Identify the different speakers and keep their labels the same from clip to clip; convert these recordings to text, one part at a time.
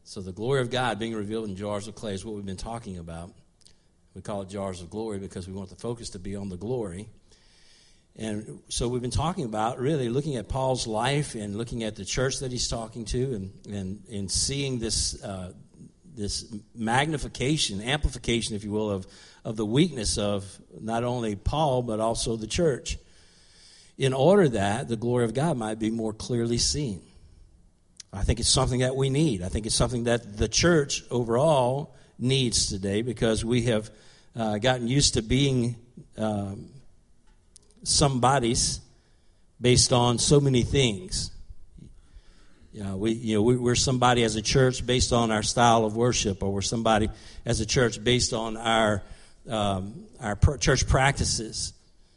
Speaker 1: So the glory of God being revealed in jars of clay is what we've been talking about. We call it jars of glory because we want the focus to be on the glory. And so we've been talking about really looking at Paul's life and looking at the church that he's talking to and seeing this this magnification, amplification, if you will, of the weakness of not only Paul but also the church, in order that the glory of God might be more clearly seen. I think it's something that we need. I think it's something that the church overall needs today because we have gotten used to being somebody's based on so many things. We're somebody as a church based on our style of worship, or we're somebody as a church based on our church practices.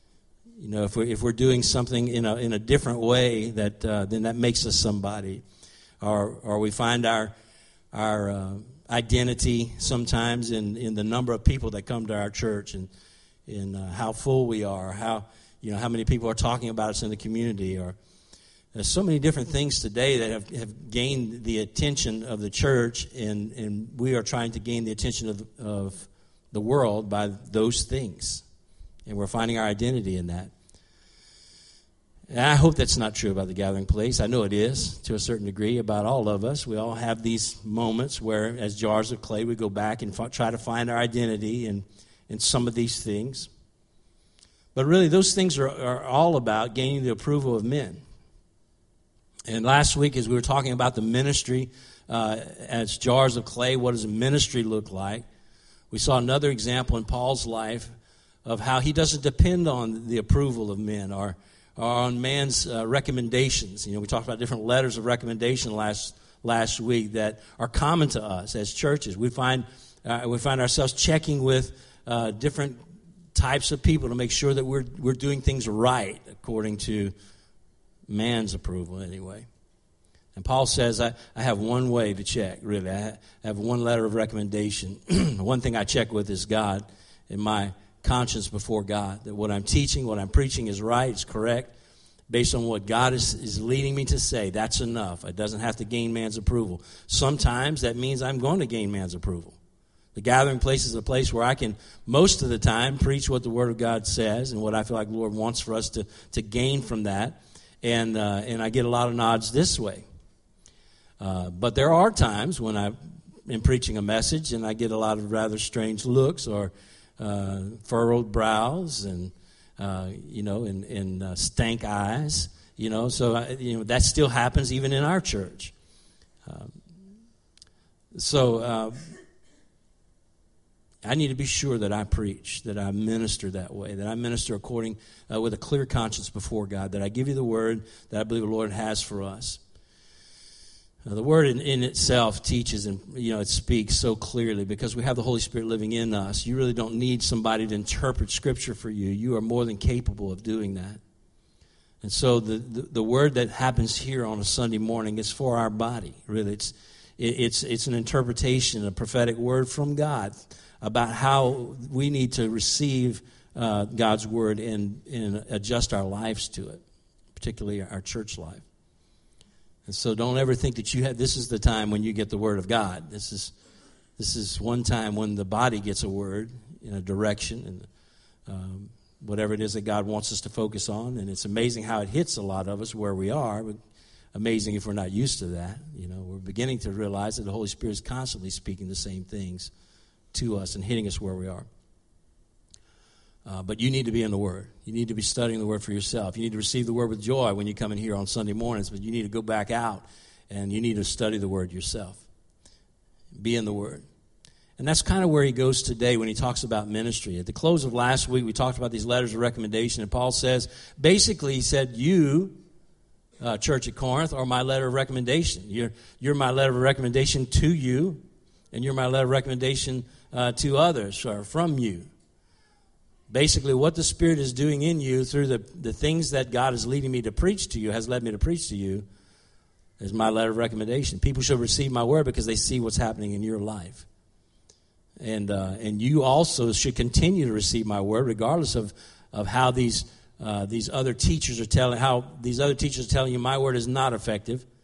Speaker 1: If we're doing something in a different way, then that makes us somebody. Or we find our identity sometimes in the number of people that come to our church and in how full we are, how many people are talking about us in the community. Or there's so many different things today that have gained the attention of the church, and we are trying to gain the attention of the world by those things, and we're finding our identity in that. And I hope that's not true about the Gathering Place. I know it is, to a certain degree, about all of us. We all have these moments where, as jars of clay, we go back and try to find our identity in some of these things. But really, those things are all about gaining the approval of men. And last week, as we were talking about the ministry as jars of clay, what does a ministry look like? We saw another example in Paul's life of how he doesn't depend on the approval of men or on man's recommendations. We talked about different letters of recommendation last week that are common to us as churches. We find ourselves checking with different types of people to make sure that we're doing things right according to man's approval anyway. And Paul says, I have one way to check, really. I have one letter of recommendation. One thing I check with is God and my conscience before God, that what I'm teaching, what I'm preaching is right, it's correct, based on what God is leading me to say. That's enough. It doesn't have to gain man's approval. Sometimes that means I'm going to gain man's approval. The Gathering Place is a place where I can, most of the time, preach what the Word of God says and what I feel like the Lord wants for us to gain from that. And I get a lot of nods this way. But there are times when I am preaching a message and I get a lot of rather strange looks or furrowed brows and stank eyes. So that still happens even in our church. I need to be sure that I preach, that I minister that way, that I minister according with a clear conscience before God, that I give you the word that I believe the Lord has for us. The word in itself teaches and it speaks so clearly because we have the Holy Spirit living in us. You really don't need somebody to interpret Scripture for you. You are more than capable of doing that. And so the word that happens here on a Sunday morning is for our body. Really, it's an interpretation, a prophetic word from God about how we need to receive God's word and adjust our lives to it, particularly our church life. And so don't ever think that this is the time when you get the word of God. This is one time when the body gets a word in a direction and whatever it is that God wants us to focus on. And it's amazing how it hits a lot of us where we are, but amazing if we're not used to that. We're beginning to realize that the Holy Spirit is constantly speaking the same things to us and hitting us where we are. But you need to be in the Word. You need to be studying the Word for yourself. You need to receive the Word with joy when you come in here on Sunday mornings, but you need to go back out and you need to study the Word yourself. Be in the Word. And that's kind of where he goes today when he talks about ministry. At the close of last week, we talked about these letters of recommendation, and Paul says, basically, he said, you, church at Corinth, are my letter of recommendation. You're my letter of recommendation to you, and you're my letter of recommendation to others, or from you. Basically, what the Spirit is doing in you through the things that God is leading me to preach to you, has led me to preach to you, is my letter of recommendation. People should receive my word because they see what's happening in your life. And you also should continue to receive my word regardless of how these other teachers are telling you my word is not effective.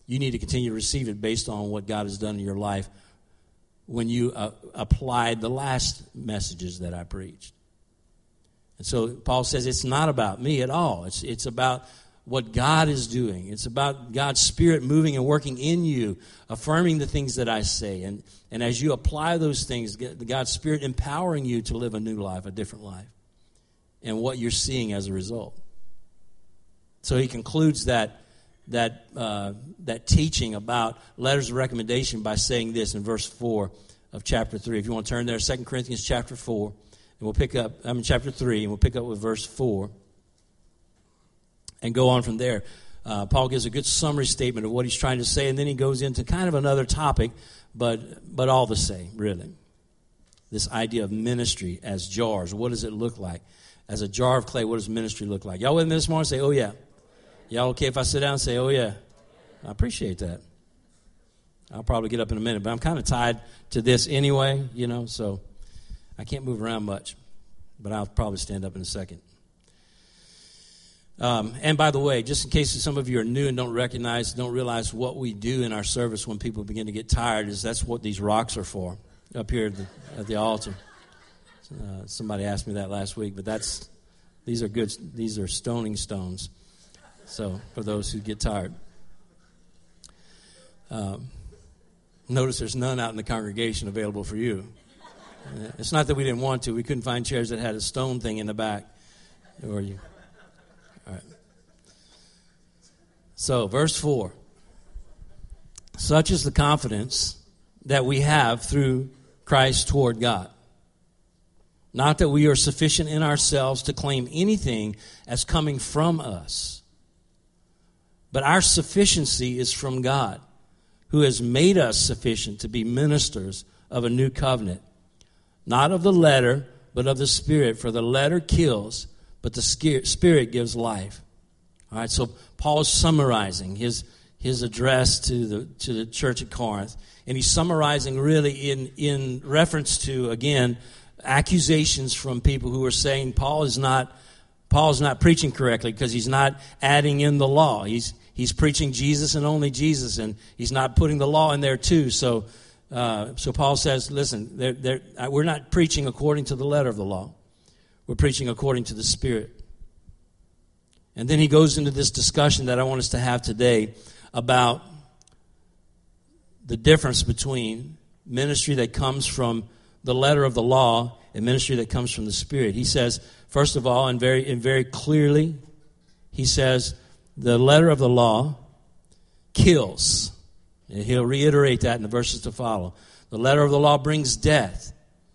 Speaker 1: You need to continue to receive it based on what God has done in your life when you applied the last messages that I preached. And so Paul says it's not about me at all. It's about what God is doing. It's about God's Spirit moving and working in you, affirming the things that I say. And as you apply those things, God's Spirit empowering you to live a new life, a different life, and what you're seeing as a result. So he concludes that teaching about letters of recommendation by saying this in verse 4 of chapter 3. If you want to turn there, 2 Corinthians chapter 4, and we'll pick up, chapter 3, and we'll pick up with verse 4 and go on from there. Paul gives a good summary statement of what he's trying to say, and then he goes into kind of another topic, but all the same, really. This idea of ministry as jars. What does it look like? As a jar of clay, what does ministry look like? Y'all with me this morning? Say, oh, yeah. Y'all okay if I sit down and say, oh, yeah? I appreciate that. I'll probably get up in a minute, but I'm kind of tied to this anyway, so I can't move around much. But I'll probably stand up in a second. And by the way, just in case some of you are new and don't realize what we do in our service when people begin to get tired, is that's what these rocks are for up here at the altar. Somebody asked me that last week, but these are good. These are stoning stones. So for those who get tired, notice there's none out in the congregation available for you. It's not that we didn't want to; we couldn't find chairs that had a stone thing in the back. Or you, all right. So verse 4: such is the confidence that we have through Christ toward God. Not that we are sufficient in ourselves to claim anything as coming from us, but our sufficiency is from God, who has made us sufficient to be ministers of a new covenant, not of the letter, but of the Spirit. For the letter kills, but the Spirit gives life. All right, so Paul is summarizing his address to the church at Corinth, and he's summarizing really in reference to, again, accusations from people who are saying Paul is not preaching correctly because he's not adding in the law. He's preaching Jesus and only Jesus, and he's not putting the law in there too. So Paul says, listen, we're not preaching according to the letter of the law. We're preaching according to the Spirit. And then he goes into this discussion that I want us to have today about the difference between ministry that comes from the letter of the law and ministry that comes from the Spirit. He says, first of all, and very clearly, he says, the letter of the law kills. And he'll reiterate that in the verses to follow. The letter of the law brings death,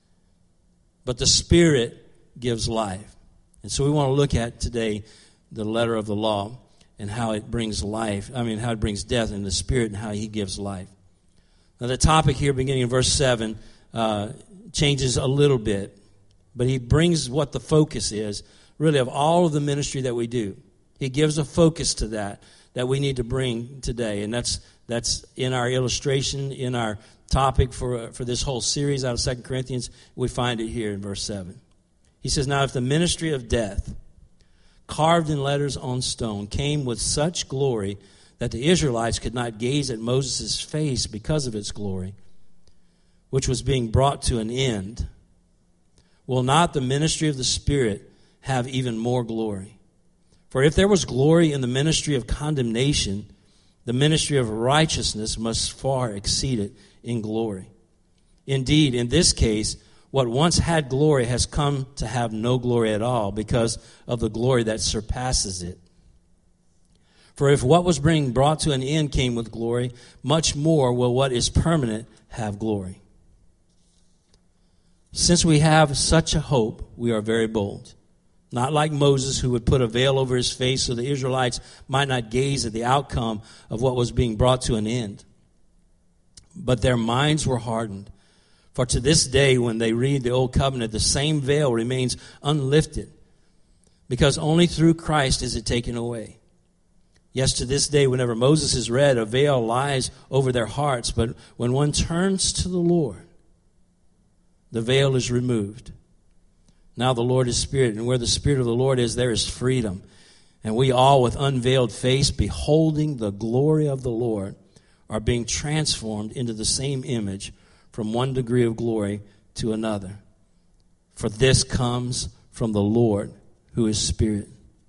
Speaker 1: but the Spirit gives life. And so we want to look at today the letter of the law and how it brings life. How it brings death, and the Spirit and how he gives life. Now the topic here, beginning in verse 7, changes a little bit, but he brings what the focus is, really, of all of the ministry that we do. He gives a focus to that we need to bring today, and that's in our illustration, in our topic for this whole series out of 2 Corinthians. We find it here in verse 7. He says, now if the ministry of death, carved in letters on stone, came with such glory that the Israelites could not gaze at Moses' face because of its glory, which was being brought to an end, will not the ministry of the Spirit have even more glory? For if there was glory in the ministry of condemnation, the ministry of righteousness must far exceed it in glory. Indeed, in this case, what once had glory has come to have no glory at all because of the glory that surpasses it. For if what was being brought to an end came with glory, much more will what is permanent have glory. Since we have such a hope, we are very bold. Not like Moses, who would put a veil over his face so the Israelites might not gaze at the outcome of what was being brought to an end. But their minds were hardened. For to this day, when they read the Old Covenant, the same veil remains unlifted, because only through Christ is it taken away. Yes, to this day, whenever Moses is read, a veil lies over their hearts. But when one turns to the Lord, the veil is removed. Now the Lord is Spirit, and where the Spirit of the Lord is, there is freedom. And we all, with unveiled face, beholding the glory of the Lord, are being transformed into the same image from one degree of glory to another. For this comes from the Lord, who is Spirit.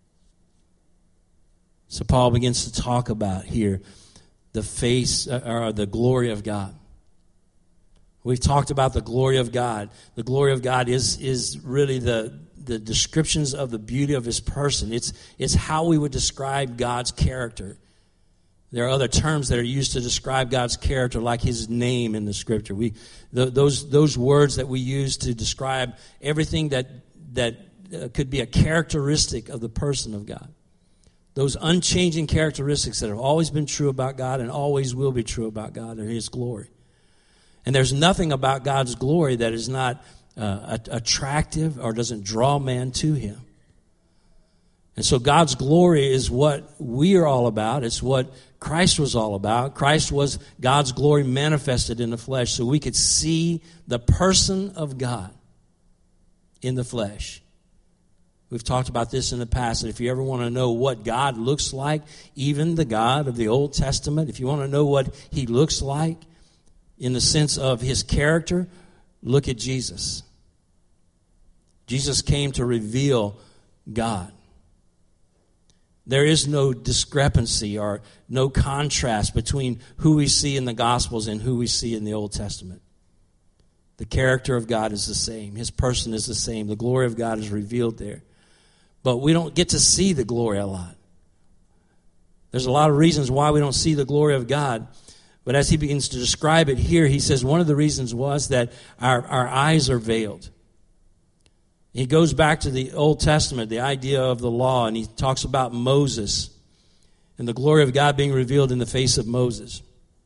Speaker 1: So Paul begins to talk about here the face or the glory of God. We've talked about the glory of God. The glory of God is really the descriptions of the beauty of his person. It's how we would describe God's character. There are other terms that are used to describe God's character, like his name in the Scripture. Those words that we use to describe everything that could be a characteristic of the person of God. Those unchanging characteristics that have always been true about God and always will be true about God are his glory. And there's nothing about God's glory that is not attractive or doesn't draw man to him. And so God's glory is what we are all about. It's what Christ was all about. Christ was God's glory manifested in the flesh, so we could see the person of God in the flesh. We've talked about this in the past, that if you ever want to know what God looks like, even the God of the Old Testament, if you want to know what he looks like in the sense of his character, look at Jesus. Jesus came to reveal God. There is no discrepancy or no contrast between who we see in the Gospels and who we see in the Old Testament. The character of God is the same. His person is the same. The glory of God is revealed there. But we don't get to see the glory a lot. There's a lot of reasons why we don't see the glory of God. But as he begins to describe it here, he says one of the reasons was that our eyes are veiled. He goes back to the Old Testament, the idea of the law, and he talks about Moses and the glory of God being revealed in the face of Moses.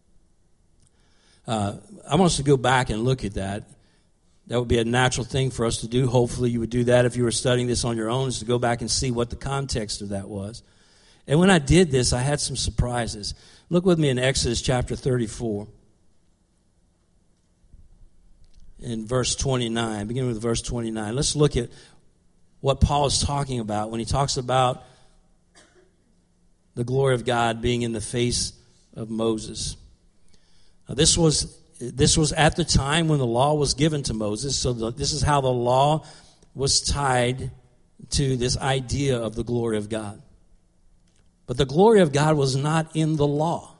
Speaker 1: I want us to go back and look at that. That would be a natural thing for us to do. Hopefully you would do that if you were studying this on your own, is to go back and see what the context of that was. And when I did this, I had some surprises. Look with me in Exodus chapter 34. In verse 29, beginning with verse 29. Let's look at what Paul is talking about when he talks about the glory of God being in the face of Moses. Now, this was at the time when the law was given to Moses, so this is how the law was tied to this idea of the glory of God. But the glory of God was not in the law.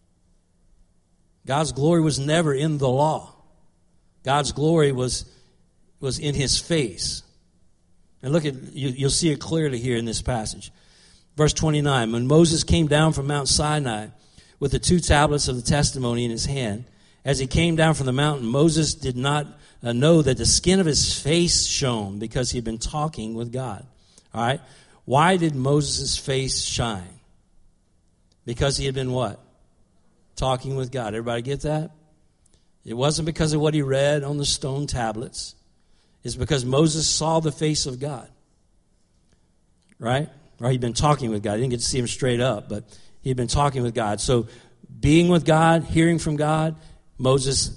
Speaker 1: God's glory was never in the law. God's glory was in his face. And look at, you'll see it clearly here in this passage. Verse 29, when Moses came down from Mount Sinai with the 2 tablets of the testimony in his hand, as he came down from the mountain, Moses did not know that the skin of his face shone because he had been talking with God. All right? Why did Moses' face shine? Because he had been what? Talking with God. Everybody get that? It wasn't because of what he read on the stone tablets. It's because Moses saw the face of God. Right? Or he'd been talking with God. He didn't get to see him straight up, but he'd been talking with God. So being with God, hearing from God, Moses'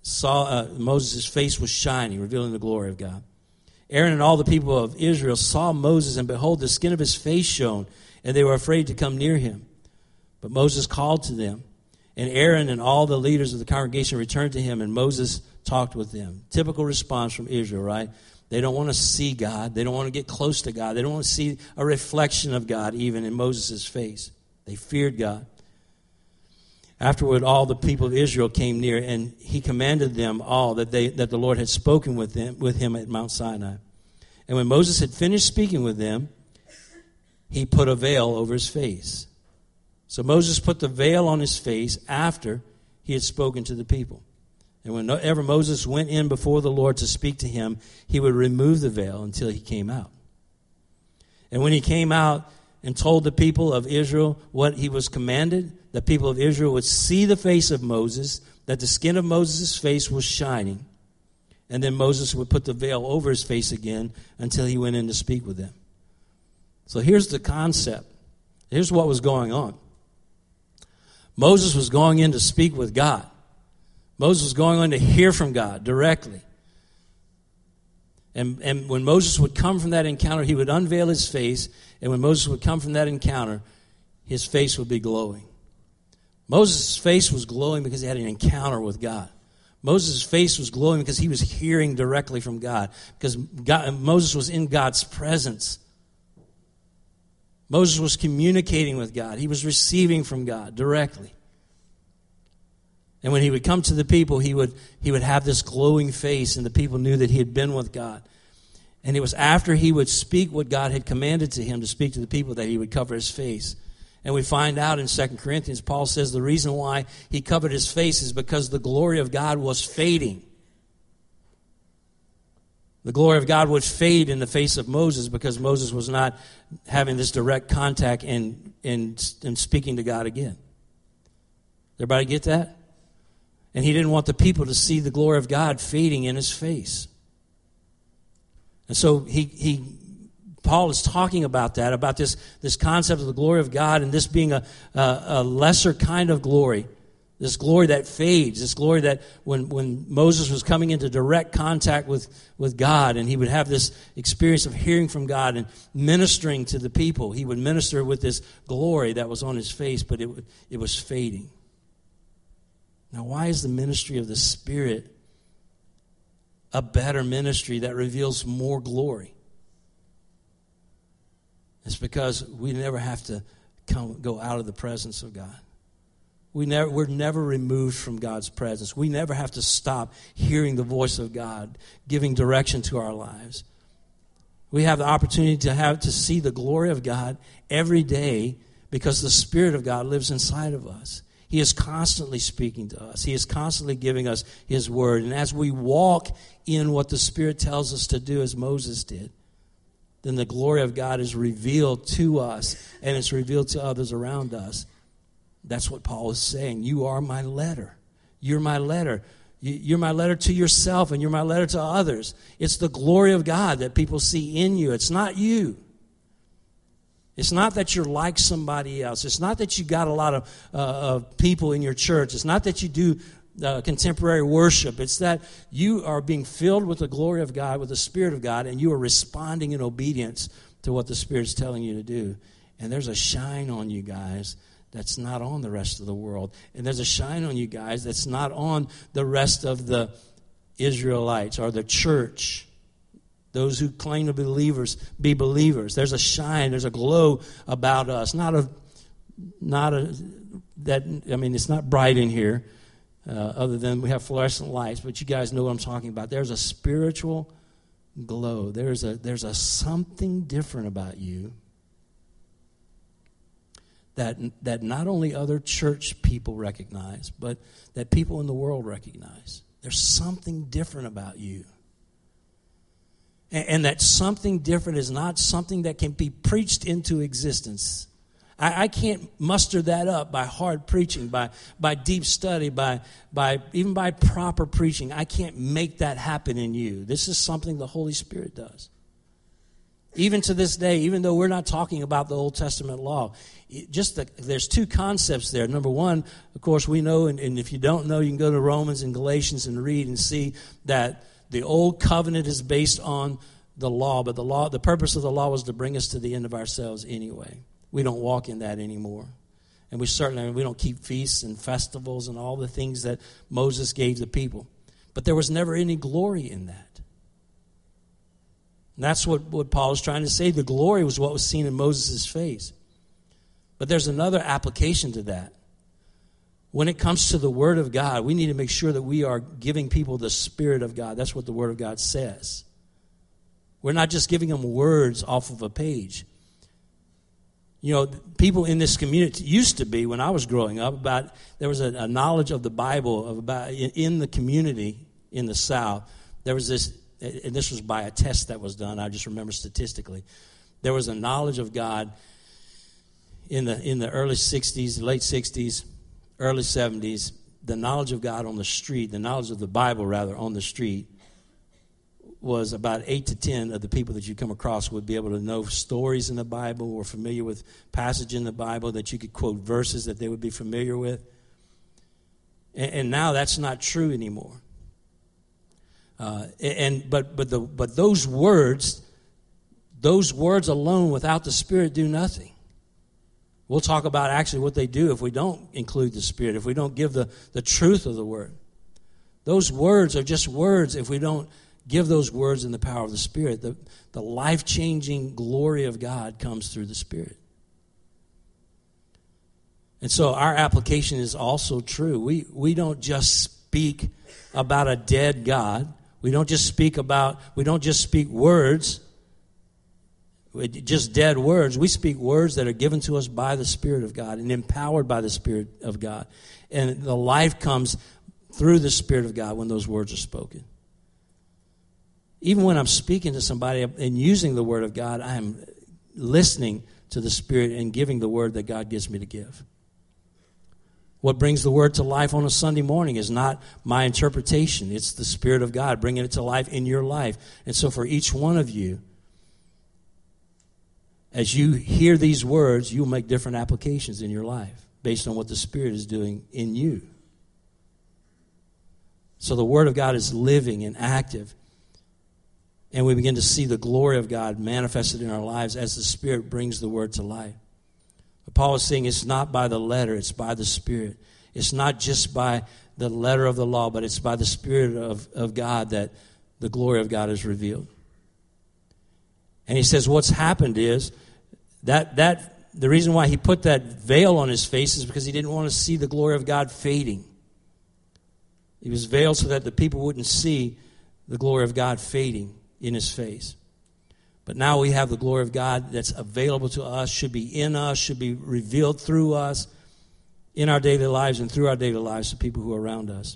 Speaker 1: face was shining, revealing the glory of God. Aaron and all the people of Israel saw Moses, and behold, the skin of his face shone, and they were afraid to come near him. But Moses called to them, and Aaron and all the leaders of the congregation returned to him, and Moses talked with them. Typical response from Israel, right? They don't want to see God. They don't want to get close to God. They don't want to see a reflection of God even in Moses' face. They feared God. Afterward, all the people of Israel came near, and he commanded them all that the Lord had spoken with him at Mount Sinai. And when Moses had finished speaking with them, he put a veil over his face. So Moses put the veil on his face after he had spoken to the people. And whenever Moses went in before the Lord to speak to him, he would remove the veil until he came out. And when he came out and told the people of Israel what he was commanded, the people of Israel would see the face of Moses, that the skin of Moses' face was shining. And then Moses would put the veil over his face again until he went in to speak with them. So here's the concept. Here's what was going on. Moses was going in to speak with God. Moses was going on to hear from God directly. And when Moses would come from that encounter, he would unveil his face. And when Moses would come from that encounter, his face would be glowing. Moses' face was glowing because he had an encounter with God. Moses' face was glowing because he was hearing directly from God, because Moses was in God's presence. Moses was communicating with God. He was receiving from God directly. And when he would come to the people, he would have this glowing face, and the people knew that he had been with God. And it was after he would speak what God had commanded to him to speak to the people that he would cover his face. And we find out in 2 Corinthians, Paul says the reason why he covered his face is because the glory of God was fading. The glory of God would fade in the face of Moses because Moses was not having this direct contact and speaking to God again. Everybody get that? And he didn't want the people to see the glory of God fading in his face. And so Paul is talking about that, about this concept of the glory of God, and this being a lesser kind of glory, this glory that fades, this glory that when Moses was coming into direct contact with God, and he would have this experience of hearing from God and ministering to the people, he would minister with this glory that was on his face, but it was fading. Now, why is the ministry of the Spirit a better ministry that reveals more glory? It's because we never have to go out of the presence of God. We're never removed from God's presence. We never have to stop hearing the voice of God, giving direction to our lives. We have the opportunity to see the glory of God every day because the Spirit of God lives inside of us. He is constantly speaking to us. He is constantly giving us His word. And as we walk in what the Spirit tells us to do, as Moses did, then the glory of God is revealed to us, and it's revealed to others around us. That's what Paul is saying. You are my letter. You're my letter. You're my letter to yourself, and you're my letter to others. It's the glory of God that people see in you. It's not you. It's not that you're like somebody else. It's not that you got a lot of people in your church. It's not that you do contemporary worship. It's that you are being filled with the glory of God, with the Spirit of God, and you are responding in obedience to what the Spirit's telling you to do. And there's a shine on you guys that's not on the rest of the world. And there's a shine on you guys that's not on the rest of the Israelites or the church. Those who claim to be believers. There's a shine, there's a glow about us. It's not bright in here, other than we have fluorescent lights, but you guys know what I'm talking about. There's a spiritual glow. There's a something different about you that not only other church people recognize, but that people in the world recognize. There's something different about you. And that something different is not something that can be preached into existence. I can't muster that up by hard preaching, by deep study, even by proper preaching. I can't make that happen in you. This is something the Holy Spirit does. Even to this day, even though we're not talking about the Old Testament law, there's two concepts there. Number one, of course, we know, and if you don't know, you can go to Romans and Galatians and read and see that the old covenant is based on the law, but the purpose of the law was to bring us to the end of ourselves anyway. We don't walk in that anymore. And we don't keep feasts and festivals and all the things that Moses gave the people. But there was never any glory in that. And that's what Paul is trying to say. The glory was what was seen in Moses' face. But there's another application to that. When it comes to the Word of God, we need to make sure that we are giving people the Spirit of God. That's what the Word of God says. We're not just giving them words off of a page. You know, people in this community used to be, when I was growing up, there was a knowledge of the Bible in the community in the South. There was this, and this was by a test that was done. I just remember statistically, there was a knowledge of God in the early 60s, late 60s, early 70s. The knowledge of God on the street, the knowledge of the Bible rather on the street, was about 8 to 10 of the people that you come across would be able to know stories in the Bible or familiar with passage in the Bible, that you could quote verses that they would be familiar with. And now that's not true anymore. But those words alone without the Spirit do nothing. We'll talk about actually what they do if we don't include the Spirit, if we don't give the truth of the Word. Those words are just words if we don't give those words in the power of the Spirit. The life-changing glory of God comes through the Spirit. And so our application is also true. We don't just speak about a dead God. We don't just speak words, just dead words. We speak words that are given to us by the Spirit of God and empowered by the Spirit of God. And the life comes through the Spirit of God when those words are spoken. Even when I'm speaking to somebody and using the Word of God, I am listening to the Spirit and giving the word that God gives me to give. What brings the Word to life on a Sunday morning is not my interpretation. It's the Spirit of God bringing it to life in your life. And so for each one of you, as you hear these words, you'll make different applications in your life based on what the Spirit is doing in you. So the Word of God is living and active. And we begin to see the glory of God manifested in our lives as the Spirit brings the Word to life. But Paul is saying it's not by the letter, it's by the Spirit. It's not just by the letter of the law, but it's by the Spirit of God that the glory of God is revealed. And he says what's happened is that the reason why he put that veil on his face is because he didn't want to see the glory of God fading. He was veiled so that the people wouldn't see the glory of God fading in his face. But now we have the glory of God that's available to us, should be in us, should be revealed through us in our daily lives and through our daily lives to people who are around us.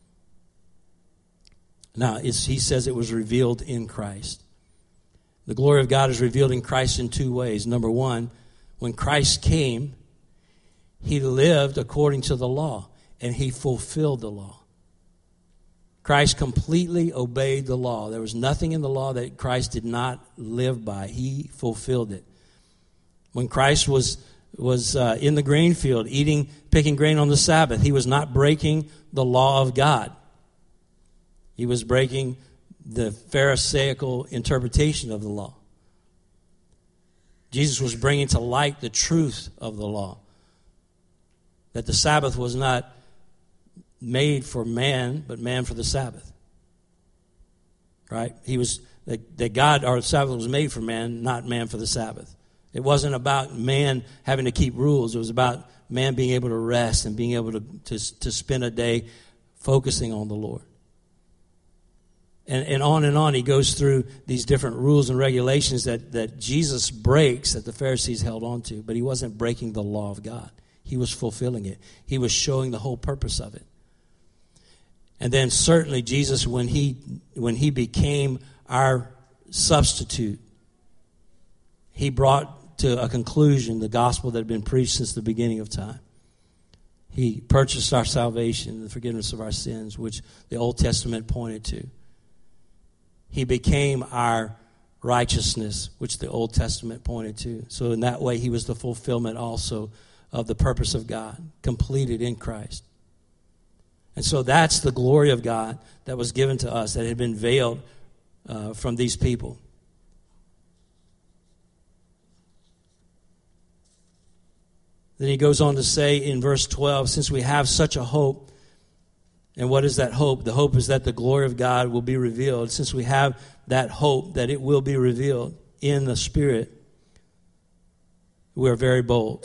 Speaker 1: Now, he says it was revealed in Christ. The glory of God is revealed in Christ in two ways. Number one, when Christ came, he lived according to the law, and he fulfilled the law. Christ completely obeyed the law. There was nothing in the law that Christ did not live by. He fulfilled it. When Christ was in the grain field, picking grain on the Sabbath, he was not breaking the law of God. He was breaking the Pharisaical interpretation of the law. Jesus was bringing to light the truth of the law. That the Sabbath was not made for man, but man for the Sabbath. Right? That God, or the Sabbath was made for man, not man for the Sabbath. It wasn't about man having to keep rules. It was about man being able to rest and being able to spend a day focusing on the Lord. And on he goes through these different rules and regulations that Jesus breaks that the Pharisees held on to. But he wasn't breaking the law of God. He was fulfilling it. He was showing the whole purpose of it. And then certainly Jesus, when he became our substitute, he brought to a conclusion the gospel that had been preached since the beginning of time. He purchased our salvation, the forgiveness of our sins, which the Old Testament pointed to. He became our righteousness, which the Old Testament pointed to. So in that way, he was the fulfillment also of the purpose of God, completed in Christ. And so that's the glory of God that was given to us, that had been veiled from these people. Then he goes on to say in verse 12, since we have such a hope, and what is that hope? The hope is that the glory of God will be revealed. Since we have that hope that it will be revealed in the Spirit, we are very bold.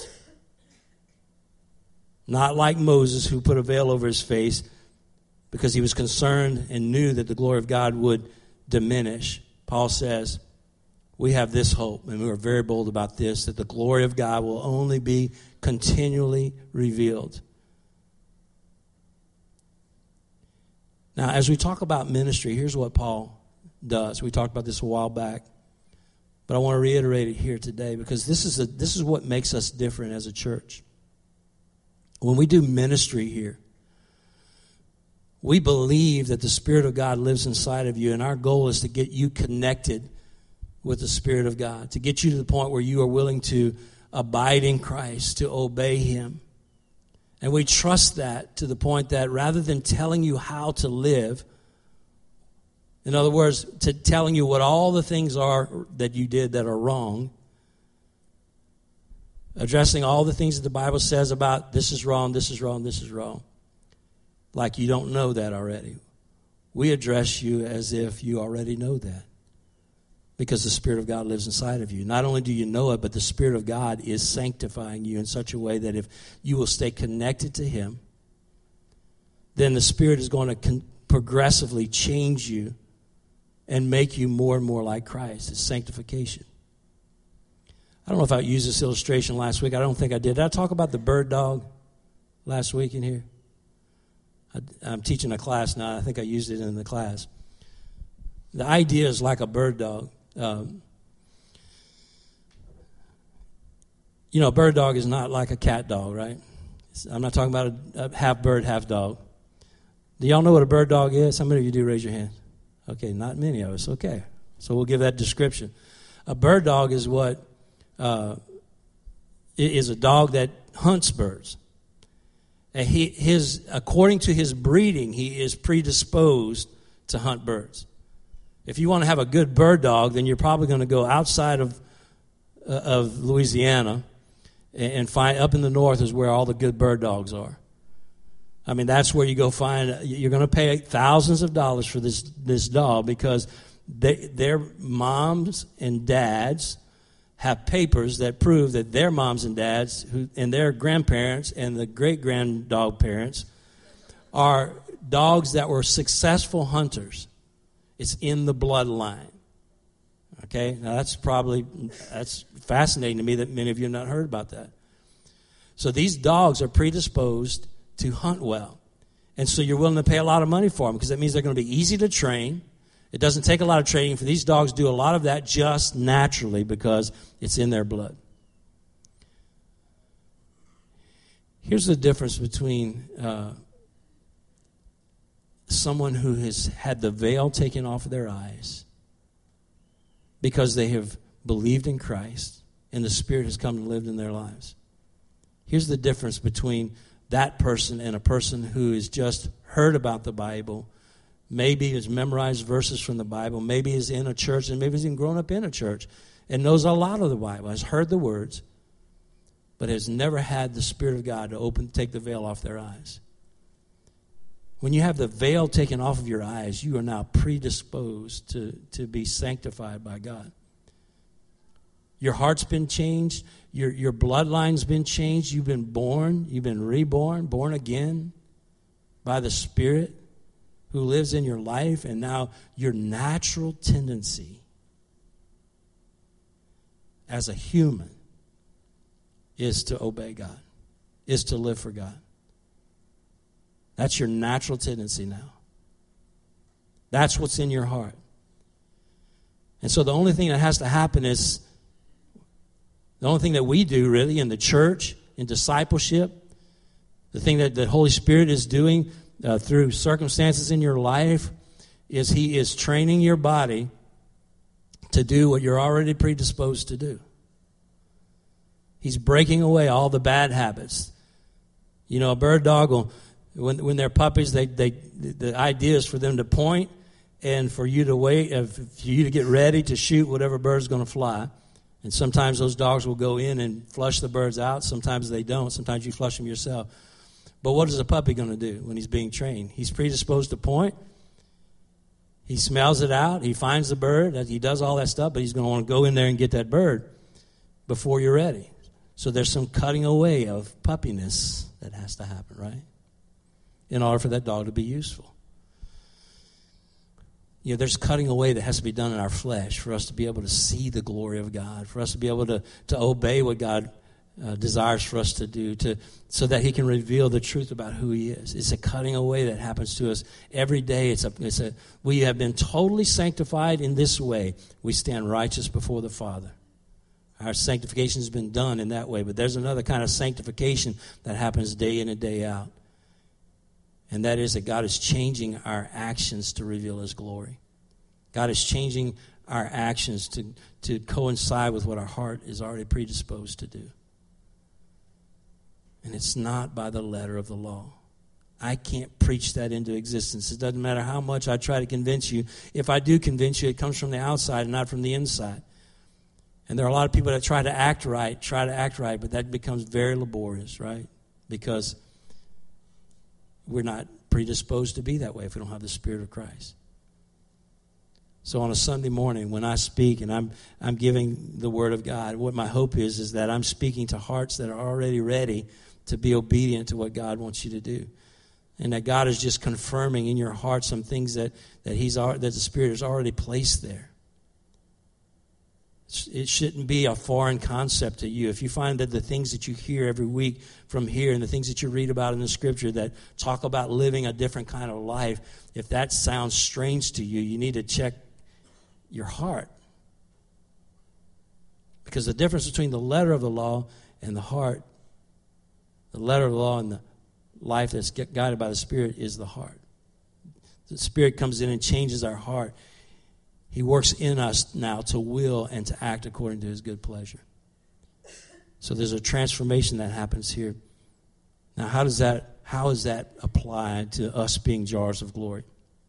Speaker 1: Not like Moses, who put a veil over his face because he was concerned and knew that the glory of God would diminish. Paul says, we have this hope, and we are very bold about this, that the glory of God will only be continually revealed. Now, as we talk about ministry, here's what Paul does. We talked about this a while back, but I want to reiterate it here today because this is what makes us different as a church. When we do ministry here, we believe that the Spirit of God lives inside of you, and our goal is to get you connected with the Spirit of God, to get you to the point where you are willing to abide in Christ, to obey Him. And we trust that to the point that rather than telling you how to live, in other words, to telling you what all the things are that you did that are wrong, addressing all the things that the Bible says about this is wrong, this is wrong, this is wrong. Like you don't know that already. We address you as if you already know that. Because the Spirit of God lives inside of you. Not only do you know it, but the Spirit of God is sanctifying you in such a way that if you will stay connected to Him, then the Spirit is going to progressively change you and make you more and more like Christ. It's sanctification. I don't know if I used this illustration last week. I don't think I did. Did I talk about the bird dog last week in here? I'm teaching a class now. I think I used it in the class. The idea is like a bird dog. A bird dog is not like a cat dog, right? I'm not talking about a half bird, half dog. Do y'all know what a bird dog is? How many of you do? Raise your hand. Okay, not many of us. Okay, so we'll give that description. A bird dog is what is a dog that hunts birds. And according to his breeding, he is predisposed to hunt birds. If you want to have a good bird dog, then you're probably going to go outside of Louisiana and find up in the north is where all the good bird dogs are. I mean, that's where you go find. You're going to pay thousands of dollars for this dog because their moms and dads have papers that prove that their moms and dads and their grandparents and the great-granddog parents are dogs that were successful hunters. It's in the bloodline. Okay? Now, that's fascinating to me that many of you have not heard about that. So these dogs are predisposed to hunt well. And so you're willing to pay a lot of money for them because that means they're going to be easy to train. It doesn't take a lot of training for these dogs to do a lot of that just naturally because it's in their blood. Here's the difference between someone who has had the veil taken off of their eyes because they have believed in Christ and the Spirit has come and lived in their lives. Here's the difference between that person and a person who has just heard about the Bible, maybe has memorized verses from the Bible, maybe is in a church, and maybe has even grown up in a church and knows a lot of the Bible, has heard the words, but has never had the Spirit of God to take the veil off their eyes. When you have the veil taken off of your eyes, you are now predisposed to be sanctified by God. Your heart's been changed. Your bloodline's been changed. You've been born. You've been reborn, born again by the Spirit who lives in your life. And now your natural tendency as a human is to obey God, is to live for God. That's your natural tendency now. That's what's in your heart. And so the only thing that has to happen is, the only thing that we do really in the church, in discipleship, the thing that the Holy Spirit is doing through circumstances in your life is He is training your body to do what you're already predisposed to do. He's breaking away all the bad habits. You know, a bird dog will, when they're puppies, the idea is for them to point and for you to wait, for you to get ready to shoot whatever bird's going to fly. And sometimes those dogs will go in and flush the birds out. Sometimes they don't. Sometimes you flush them yourself. But what is a puppy going to do when he's being trained? He's predisposed to point. He smells it out. He finds the bird. He does all that stuff, but he's going to want to go in there and get that bird before you're ready. So there's some cutting away of puppiness that has to happen, right? In order for that dog to be useful. You know, there's cutting away that has to be done in our flesh for us to be able to see the glory of God, for us to be able to obey what God desires for us to do, so that He can reveal the truth about who He is. It's a cutting away that happens to us every day. We have been totally sanctified in this way. We stand righteous before the Father. Our sanctification has been done in that way, but there's another kind of sanctification that happens day in and day out. And that is that God is changing our actions to reveal His glory. God is changing our actions to coincide with what our heart is already predisposed to do. And it's not by the letter of the law. I can't preach that into existence. It doesn't matter how much I try to convince you. If I do convince you, it comes from the outside and not from the inside. And there are a lot of people that try to act right, but that becomes very laborious, right? Because we're not predisposed to be that way if we don't have the Spirit of Christ. So on a Sunday morning when I speak and I'm giving the Word of God, what my hope is that I'm speaking to hearts that are already ready to be obedient to what God wants you to do. And that God is just confirming in your heart some things that the Spirit has already placed there. It shouldn't be a foreign concept to you. If you find that the things that you hear every week from here and the things that you read about in the Scripture that talk about living a different kind of life, if that sounds strange to you, you need to check your heart. Because the difference between the letter of the law and the heart, the letter of the law and the life that's guided by the Spirit is the heart. The Spirit comes in and changes our heart. He works in us now to will and to act according to His good pleasure. So there's a transformation that happens here. Now, how is that applied to us being jars of glory?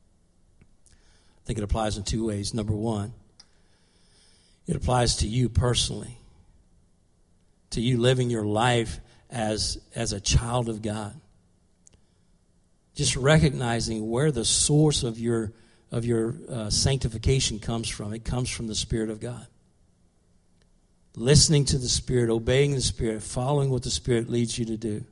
Speaker 1: I think it applies in two ways. Number one, it applies to you personally, to you living your life as a child of God. Just recognizing where the source of your sanctification comes from. It comes from the Spirit of God. Listening to the Spirit, obeying the Spirit, following what the Spirit leads you to do.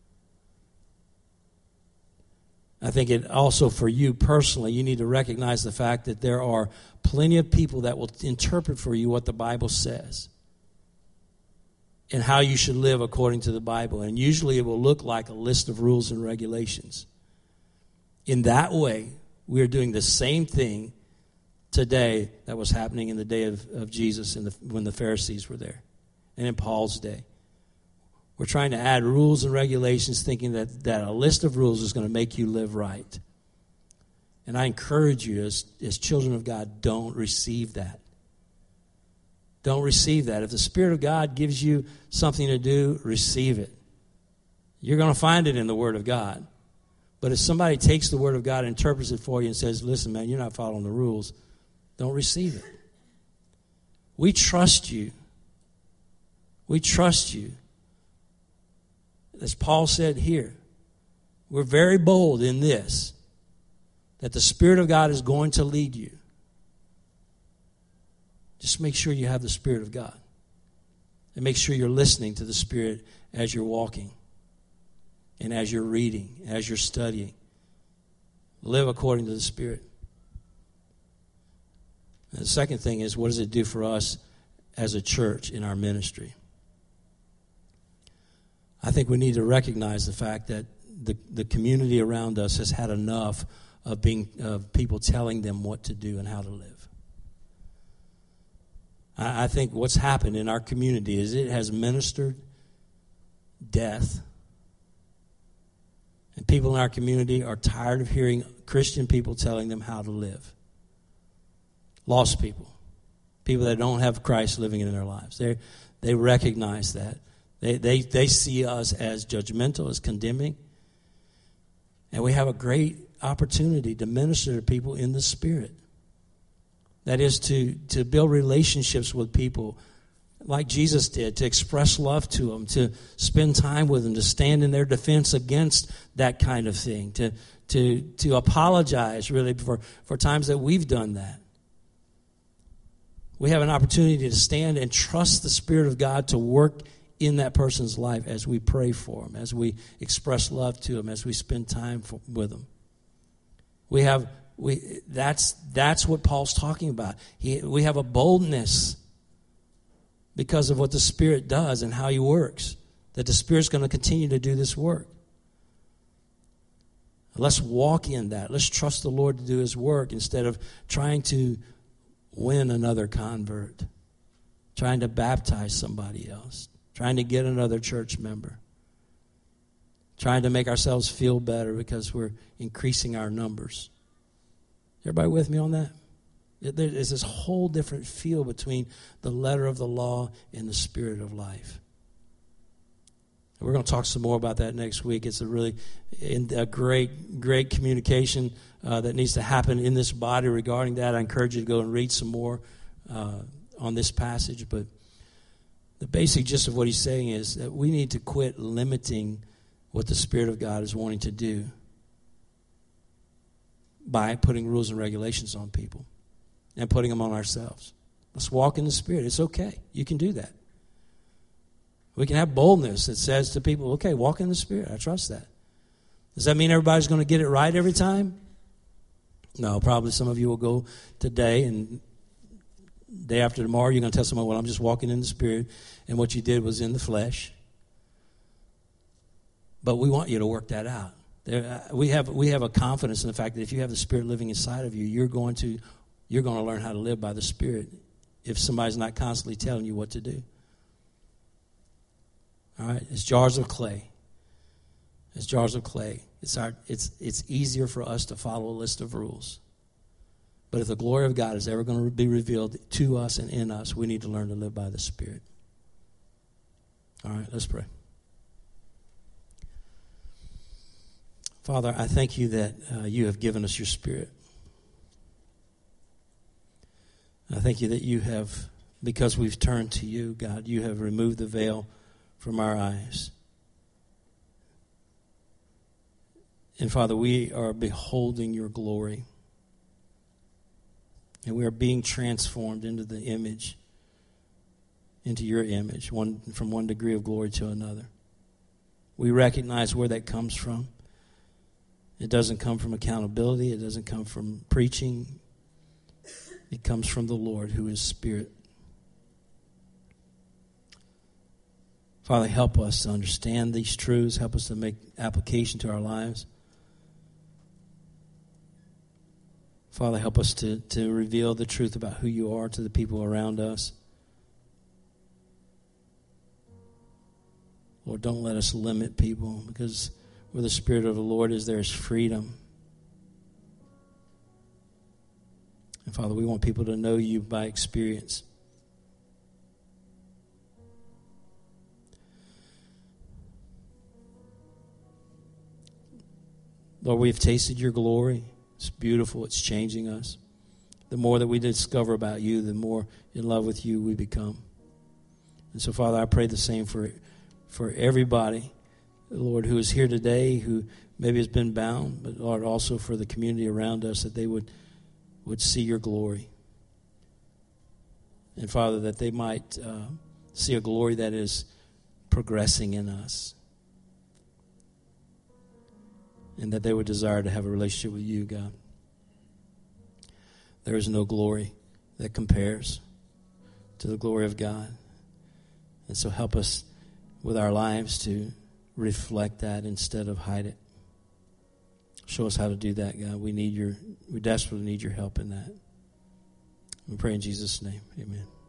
Speaker 1: I think it also for you personally, you need to recognize the fact that there are plenty of people that will interpret for you what the Bible says and how you should live according to the Bible. And usually it will look like a list of rules and regulations. In that way, we are doing the same thing today that was happening in the day of Jesus when the Pharisees were there and in Paul's day. We're trying to add rules and regulations thinking that a list of rules is going to make you live right. And I encourage you as children of God, don't receive that. Don't receive that. If the Spirit of God gives you something to do, receive it. You're going to find it in the Word of God. But if somebody takes the Word of God and interprets it for you and says, listen, man, you're not following the rules, don't receive it. We trust you. We trust you. As Paul said here, we're very bold in this, that the Spirit of God is going to lead you. Just make sure you have the Spirit of God. And make sure you're listening to the Spirit as you're walking. And as you're reading, as you're studying, live according to the Spirit. And the second thing is, what does it do for us as a church in our ministry? I think we need to recognize the fact that the community around us has had enough of people telling them what to do and how to live. I think what's happened in our community is it has ministered death. And people in our community are tired of hearing Christian people telling them how to live. Lost people. People that don't have Christ living in their lives. They recognize that. They see us as judgmental, as condemning. And we have a great opportunity to minister to people in the Spirit. That is to build relationships with people like Jesus did, to express love to them, to spend time with them, to stand in their defense against that kind of thing, to apologize really for times that we've done that. We have an opportunity to stand and trust the Spirit of God to work in that person's life as we pray for them, as we express love to them, as we spend time with them. That's what Paul's talking about. We have a boldness because of what the Spirit does and how He works, that the Spirit's going to continue to do this work. Let's walk in that. Let's trust the Lord to do His work instead of trying to win another convert, trying to baptize somebody else, trying to get another church member, trying to make ourselves feel better because we're increasing our numbers. Everybody with me on that? There's this whole different feel between the letter of the law and the Spirit of life. We're going to talk some more about that next week. It's a great communication that needs to happen in this body regarding that. I encourage you to go and read some more on this passage. But the basic gist of what he's saying is that we need to quit limiting what the Spirit of God is wanting to do by putting rules and regulations on people and putting them on ourselves. Let's walk in the Spirit. It's okay. You can do that. We can have boldness that says to people, okay, walk in the Spirit. I trust that. Does that mean everybody's going to get it right every time? No, probably some of you will go today and day after tomorrow you're going to tell someone, well, I'm just walking in the Spirit and what you did was in the flesh. But we want you to work that out. We have a confidence in the fact that if you have the Spirit living inside of you, you're going to learn how to live by the Spirit if somebody's not constantly telling you what to do. All right, it's jars of clay. It's jars of clay. It's easier for us to follow a list of rules. But if the glory of God is ever going to be revealed to us and in us, we need to learn to live by the Spirit. All right, let's pray. Father, I thank you that you have given us your Spirit. I thank you that you have, because we've turned to you, God, you have removed the veil from our eyes. And Father, we are beholding your glory. And we are being transformed into the image, into your image, from one degree of glory to another. We recognize where that comes from. It doesn't come from accountability. It doesn't come from preaching. It comes from the Lord who is Spirit. Father, help us to understand these truths. Help us to make application to our lives. Father, help us to reveal the truth about who you are to the people around us. Lord, don't let us limit people, because where the Spirit of the Lord is, there is freedom. And Father, we want people to know you by experience. Lord, we've tasted your glory. It's beautiful. It's changing us. The more that we discover about you, the more in love with you we become. And so, Father, I pray the same for everybody, Lord, who is here today, who maybe has been bound, but, Lord, also for the community around us, that they would see your glory. And, Father, that they might see a glory that is progressing in us. And that they would desire to have a relationship with you, God. There is no glory that compares to the glory of God. And so help us with our lives to reflect that instead of hide it. Show us how to do that, God. We desperately need your help in that. We pray in Jesus' name. Amen.